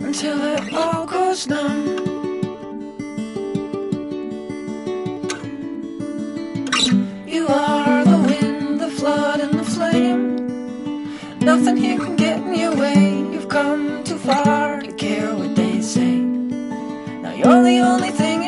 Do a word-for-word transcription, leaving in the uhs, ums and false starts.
until it all goes numb. You are the wind, the flood, and the flame. Nothing here can get in your way. You've come too far to care what they say. Now you're the only thing